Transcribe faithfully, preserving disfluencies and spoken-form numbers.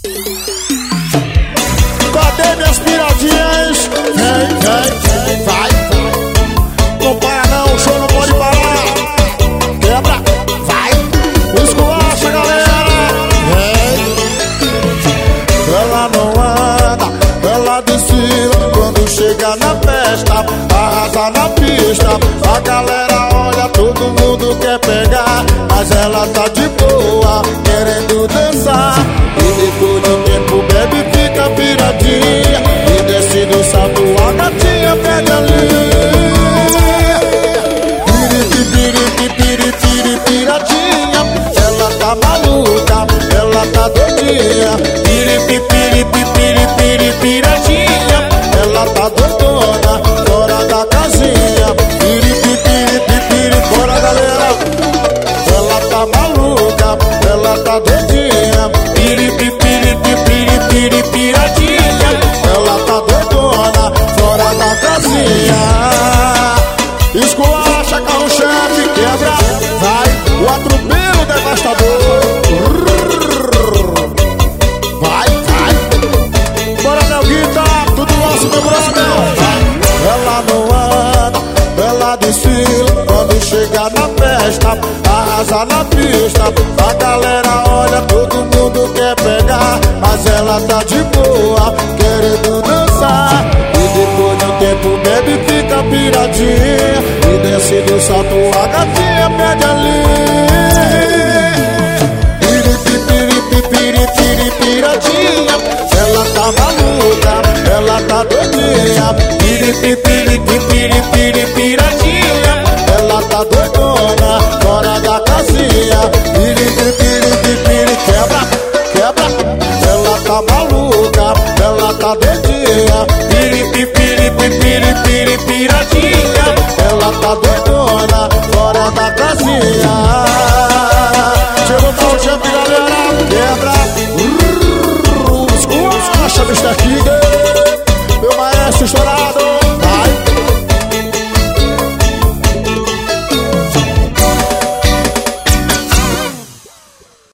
Cadê minhas piradinhas? Vem, vem, vem, vai. Não para não, o show não pode parar. Quebra, vai. Esculacha, galera. Vem. Ela não anda, ela desfila. Quando chega na festa, arrasa na pista. A galera olha, todo mundo quer pegar, mas ela tá de boa, querendo dançar. E depois de um tempo bebe, fica piradinha. E desce do salto, a gatinha pega ali. Piri, piri, piri, piri, piradinha. Ela tá maluca, ela tá doidinha. Piri, piri, piri, piri, piradinha. Ela tá doidona, fora da casinha. Piri, piri, piri, bora galera. Ela tá maluca, ela tá doidinha. Piri, piri, piri, piri, piradinha. Ela tá doidona, fora da casinha. Esculacha, carro-chefe, quebra, vai, o atropelo devastador. Vai, vai. Bora, Mel Guita, tudo nosso, meu brother. Ela não anda, ela desfila. Quando chega na festa, arrasa na pista. A galera olha, todo mundo quer pegar, mas ela tá de boa, querendo dançar. E depois de um tempo bebe, fica piradinha. E desce do salto, a gatinha pede ali. Piri, piri, piri, piri, piradinha. Ela tá maluca, ela tá doidinha. Piri, piri, piri, piri, piradinha. Ela tá doidona, fora da casinha. Piri, piri, piri, quebra, quebra. Ela tá maluca, ela tá doidinha. Piri, piri, piri, piri, piradinha. Ela tá doidona, fora da casinha.